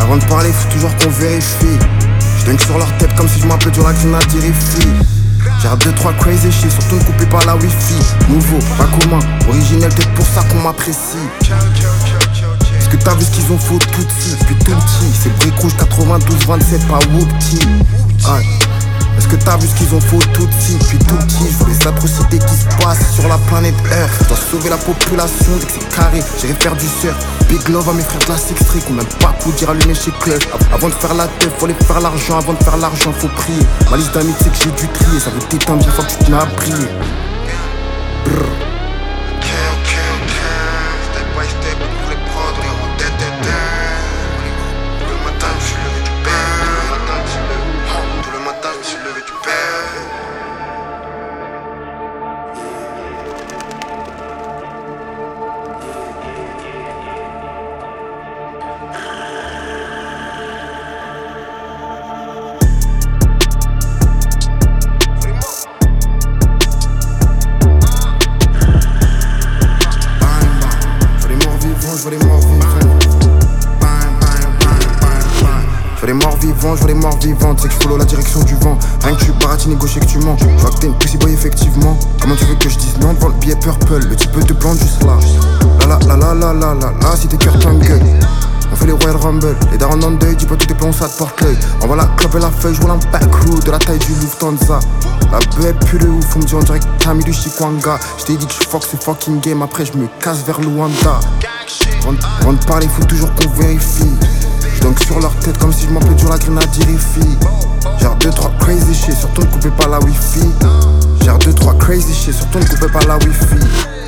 Avant de parler, faut toujours qu'on vérifie. J'dunk sur leur tête comme si je m'appelais Joe la grenadier fille. J'ai 2-3 crazy shit, surtout ne coupez pas la wifi. Nouveau, pas commun, originel, peut-être pour ça qu'on m'apprécie. Est-ce que t'as vu ce qu'ils ont fait au Tutsi depuis tout petit? C'est brique rouge 92-27, pas Whoopty. Est-ce que t'as vu ce qu'ils ont fait au Tutsi depuis tout petit? Je vois les atrocités qui se passent sur la planète Earth. Je dois sauver la population dès que c'est carré, j'irai faire du surf. Big love à mes frères de la Six Street qu'on aime pas pour dire allumer chez Club. Avant de faire la teuf, faut aller faire l'argent. Avant de faire l'argent, faut prier. Ma liste d'amis c'est que j'ai dû trier. Ça veut t'éteindre une fois que tu te mets à prier. Brrr. Je veux les morts vivants, je veux les morts vivantes. C'est que je follow la direction du vent. Rien que tu baratines et gaucher que tu mens. Je vois que t'es une pussy boy effectivement. Comment tu veux que je dise non devant le billet purple? Le type te plante juste là. La si t'es cœur t'en gueule. On fait les Royal Rumble, les darons en deuil, dis pas tout est plans, ça te porte l'œil. On va la clope et la feuille, je roule un backroad de la taille du Lufthansa. La beuh pue le ouf, on me dit on dirait que t'as mis du Chikwanga. J't'ai dit que je fuck ce fucking game, après je me casse vers Luanda. Avant de parler, faut toujours qu'on vérifie. J'dunk sur leur tête comme si je m'appelais Joe la grenadier fille. J'ai 2-3 crazy shit, surtout ne coupez pas la wifi. J'ai 2-3 crazy shit, surtout ne coupez pas la wifi.